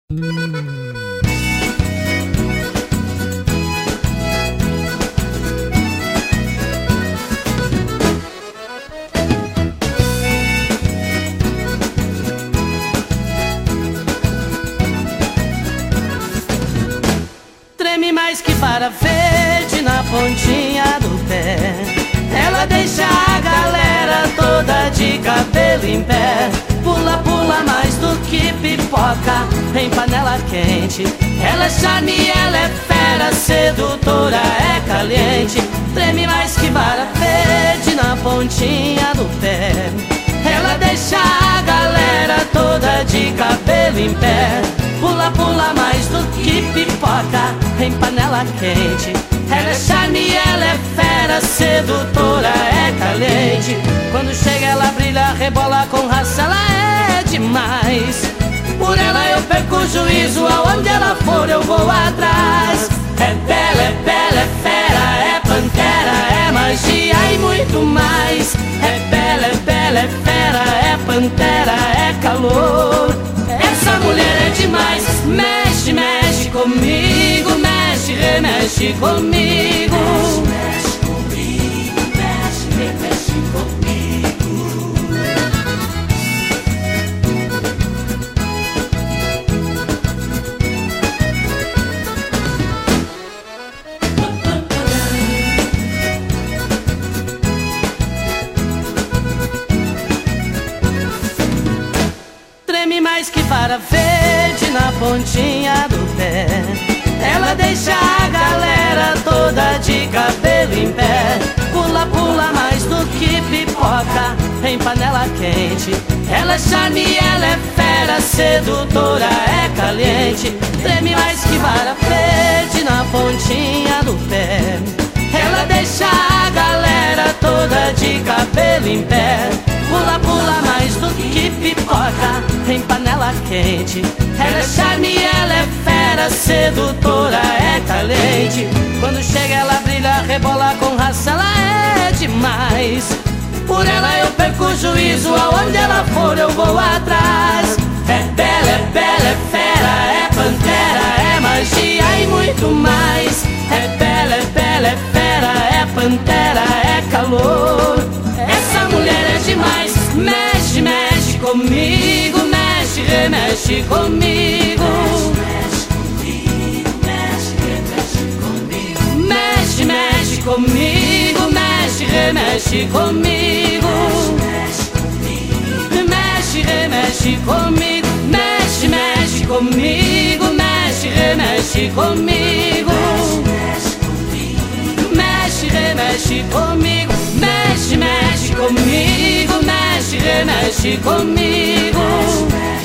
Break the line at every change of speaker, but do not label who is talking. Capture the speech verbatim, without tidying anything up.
Treme mais que vara verde na pontinha do pé. Ela deixa a galera toda de cabelo em pé. Pula, pula mais do que pipoca em panela quente. Ela é charme, ela é fera, sedutora, é caliente. Treme mais que vara verde na pontinha do pé. Ela deixa a galera toda de cabelo em pé. Pula, pula mais do que pipoca em panela quente. Ela é charme, ela é fera, sedutora, é caliente. Quando chega ela brilha, rebola com raça, ela é demais. Por ela eu perco o juízo, aonde ela for eu vou atrás. É bela, é bela, é fera, é pantera, é magia e muito mais. É bela, é bela, é fera, é pantera, é calor. Essa mulher é demais. Mexe, mexe comigo, mexe, remexe comigo. Mexe, mexe comigo, mexe, remexe comigo. Treme mais que vara verde na pontinha do pé. Ela deixa a galera toda de cabelo em pé. Pula, pula mais do que pipoca em panela quente. Ela é charme, ela é fera, sedutora, é caliente. Treme mais que vara verde na pontinha do pé. Ela deixa a galera toda de cabelo em pé. Pula, pula mais do que pipoca em panela quente. Ela é charme, ela é fera, sedutora, é caliente. Quando chega ela brilha, rebola com raça, ela é demais. Por ela eu perco o juízo, aonde ela for eu vou atrás. É bela, é bela, é fera, é pantera, é magia e muito mais. É bela, é bela, é fera, é pantera, é calor. Essa mulher é demais. Mexe, mexe comigo, mexe, remexe comigo. Mexe, mexe comigo, mexe, remexe comigo. Mexe, mexe comigo, mexe, remexe comigo. Mexe, remexe comigo. Mexe, mexe comigo, mexe, remexe comigo. Mexe, remexe comigo. Mexe, mexe comigo, mexe, remexe comigo.